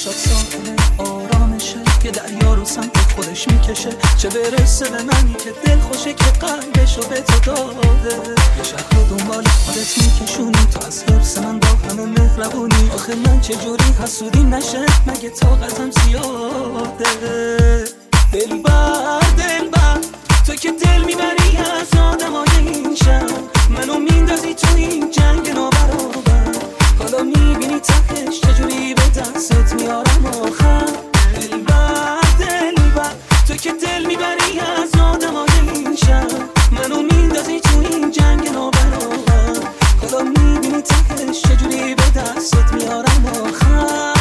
چشات ساحل آرامشه، یه دریا رو سمت خودش میکشه، چه برسه به منی که دل خوشه که قلبشو به تو داده. یه شهر رو دنبال خودت میکشونی، تو از حرص من با همه مهربونی. آخه من چجوری حسودی نشه، مگه طاقتم زیاده. دلبر تو که دل میبری از آدمای این شهر، منو میندازی تو این جنگ نابرابر. حالا میبینی تهش چجوری به دستت میارم آخر. دلبر تو که دل میبری از آدمای این شهر، منو میندازی تو این جنگ نابرابر. حالا میبینی تهش چجوری به دستت میارم آخر.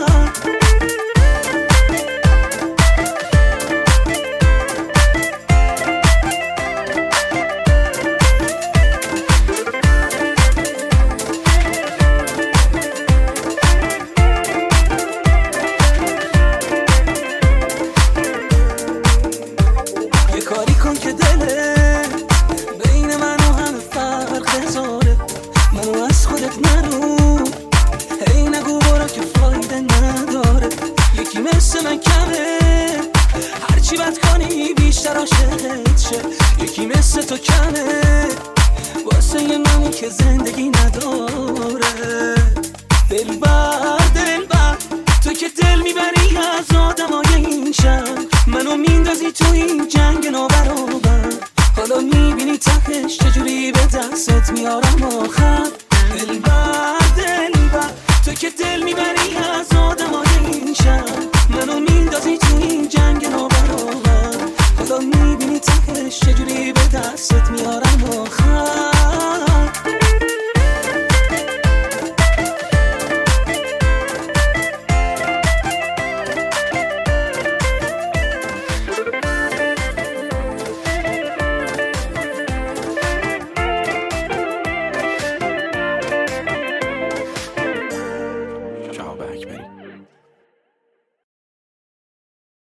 کاری کن که دلت بین من و همه فرق زاره، منو از خودت نرو، هی نگو برو که فایده نداره. یکی مثل من کمه، هرچی بد کنی بیشتر عاشقت شه. یکی مثل تو کمه واسه یه منی که زندگی نداره. دلبر تو که دل میبری از آدمای این شهر، منو میندازی تو این جنگ نابرابر. حالا میبینی تهش چجوری به دستت میارم آخر. دلبر تو که دل میبری از